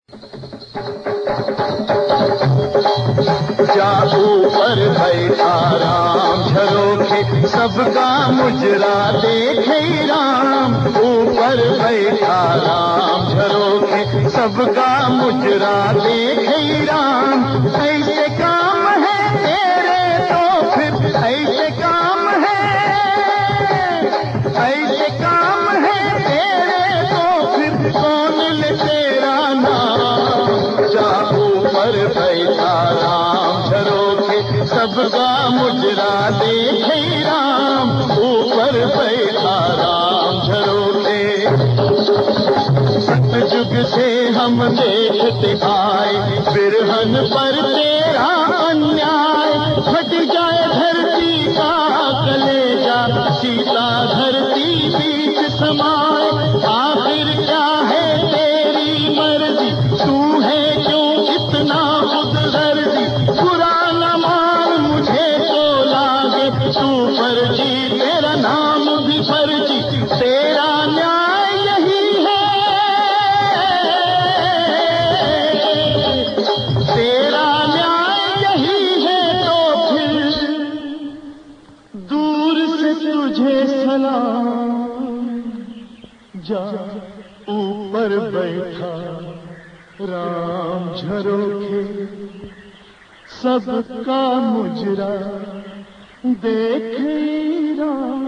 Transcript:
जा ऊपर बैठा राम झरोखे, सबका मुजरा देखे राम। ऊपर बैठा राम झरोखे, सबका मुजरा देखे राम। ऐसे काम है तेरे तो फिर ऐसे काम है, ऐसे काम है तेरे तो फिर कौन ले तेरा नाम। जा ऊपर बैठा राम झरोखे, सबका मुजरा देखे राम। ऊपर बैठा राम झरोखे। सतयुग से हम देखते आए, बिरहन पर तेरा अन्याय। फट जाए धरती का कलेजा, सीता धरती बीच समाए। आखिर क्या है तेरी मर्जी, तू है क्यों इतना खुदगर्जी। बुरा न मान मुझे तो लागे, तू फर्जी तेरा नाम भी फर्जी। तेरा न्याय यही है, तेरा न्याय यही है तो फिर दूर से तुझे सलाम। जा ऊपर बैठा राम झरोखे, सबका मुजरा देखे राम।